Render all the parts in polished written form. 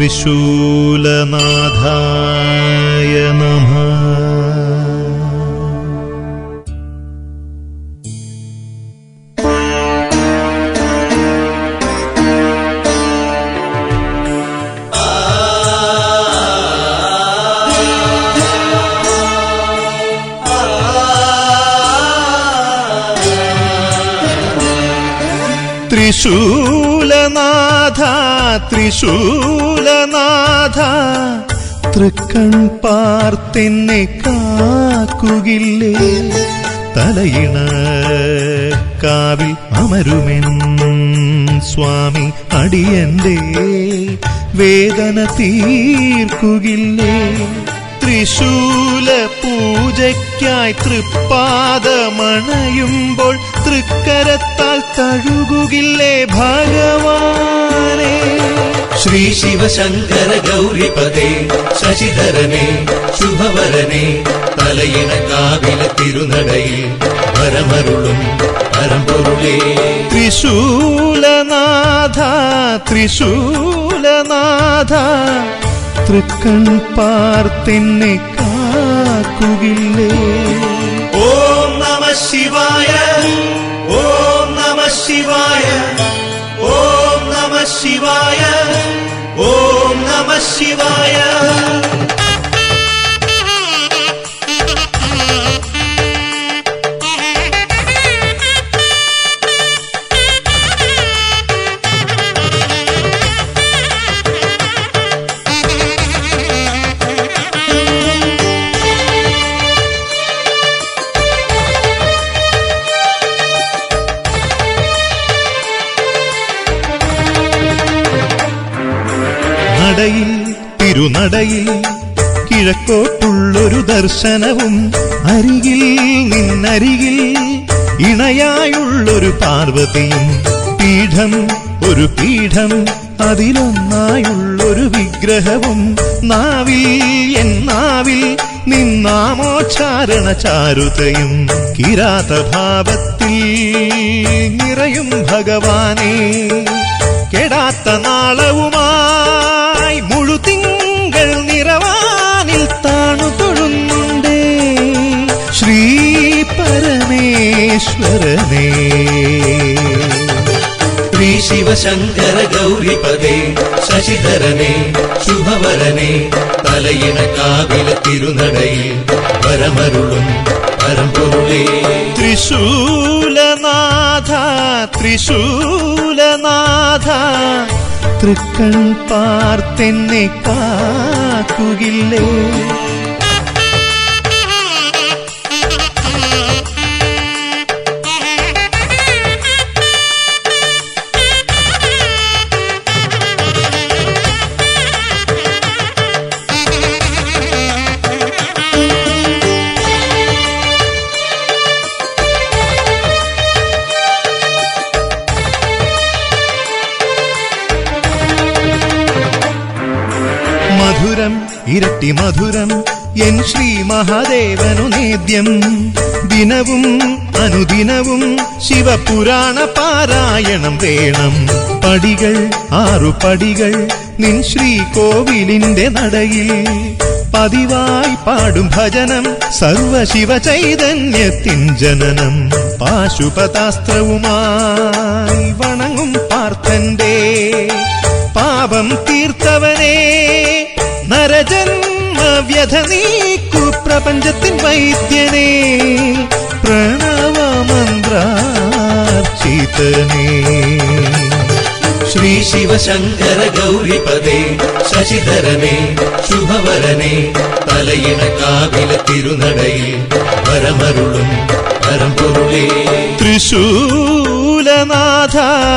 ത്രിശൂലനാഥായ നമഃ. ത്രിശൂലനാഥ ത്രിശൂലനാഥ തൃക്കൺ പാർത്തെന്നെ കാക്കുകില്ലേ? തലയിണ കാവിൽ അമരുമെൻ സ്വാമി അടിയന്റെ വേദന തീർക്കുകില്ലേ? ത്രിശൂല പൂജയ്ക്കായി തൃപ്പാദമണയുമ്പോൾ തൃക്കരത്താൽ തഴുകുകില്ലേ ഭഗവാനേ? ശ്രീ ശിവശങ്കര ഗൗരിപദേ ശശിധരനേ ശുഭവരനേ തലയിണ കാവില തിരുനടയിൽ വരമരുളും പരമ്പൊരുളേ. ത്രിശൂലനാഥ ത്രിശൂലനാഥ തൃക്കൺ പാർത്തെന്നെ കാക്കുകില്ലേ? ഓം നമഃ ശിവായ ഓം നമഃ ശിവായ ഓം നമഃ ശിവായ ഓം നമഃ ശിവായ. നടയിൽ തിരുനടയിൽ കിഴക്കോട്ടുള്ളൊരു ദർശനവും അരികിൽ നിന്നരികിൽ ഇണയായുള്ളൊരു പാർവതിയും പീഠം ഒരു പീഠം അതിലൊന്നായുള്ളൊരു വിഗ്രഹവും നാവിൽ എന്നാവിൽ നിന്നാമോച്ചാരണ ചാരുതയും കിരാതഭാവത്തിൽ നിറയും ഭഗവാനേ. കെടാത്ത നാളവുമായി മുഴുതിങ്കൾ നിറവാനിൽ താണു തൊഴുന്നുണ്ടേ ശ്രീ പരമേശ്വരനേ. ശ്രീ ശിവശങ്കര ഗൗരിപദേ ശശിധരനേ ശുഭവരനേ തലയിണ കാവില തിരുനടയിൽ വരമരുളും പരമ്പൊരുളേ. ത്രിശൂലനാഥ ത്രിശൂലനാഥ തൃക്കൺ പാർത്തെന്നെ കാക്കുകില്ലേ? മധുരം ഇരട്ടി മധുരം എൻ ശ്രീ മഹാദേവനു നേദ്യം. ദിനവും അനുദിനവും ശിവപുരാണ പാരായണം വേണം. പടികൾ 6 പടികൾ നിൻ ശ്രീകോവിലിന്റെ നടയിൽ പതിവായി പാടും ഭജനം സർവശിവ ചൈതന്യത്തിൻ ജനനം. പാശുപതാസ്ത്രവുമായി വണങ്ങും പാർത്ഥന്റെ പാപം തീർത്തവനേ നരജന്മ വ്യഥ നീക്കു പ്രപഞ്ചത്തിൻ വൈദ്യനേ പ്രണവമന്ത്രാർച്ചിതനേ. ശ്രീ ശിവശങ്കര ഗൗരിപദേ ശശിധരനേ ശുഭവരനേ തലയിണ കാവില തിരുനടയിൽ വരമരുളും പരമ്പൊരുളേ. ത്രിശൂലനാഥ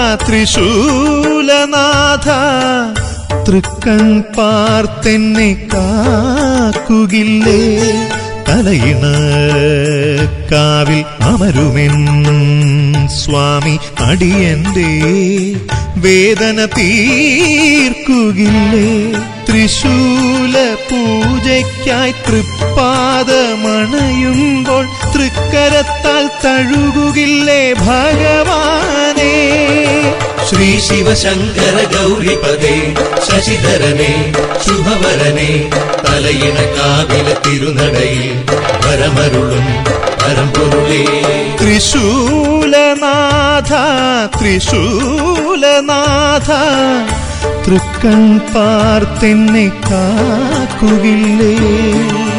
ത്രിശൂലനാഥ തൃക്കൺ പാർത്തെന്നെ കാക്കുകില്ലേ? തലയിണ കാവിൽ അമരുമെൻ സ്വാമി അടിയന്റെ വേദന തീർക്കുകില്ലേ? ത്രിശൂല പൂജയ്ക്കായി തൃപ്പാദമണയുമ്പോൾ തൃക്കരത്താൽ തഴുകുകില്ലേ ഭഗവാനേ? ശ്രീ ശിവശങ്കര ഗൗരിപദേ ശശിധരനേ ശുഭവരനേ തലയിണ കാവിലെ തിരുനടയിൽ വരമരുളും പരമ്പൊരുളേ. ത്രിശൂലനാഥ ത്രിശൂലനാഥ തൃക്കൺ പാർത്തെന്നെ കാക്കുകില്ലേ.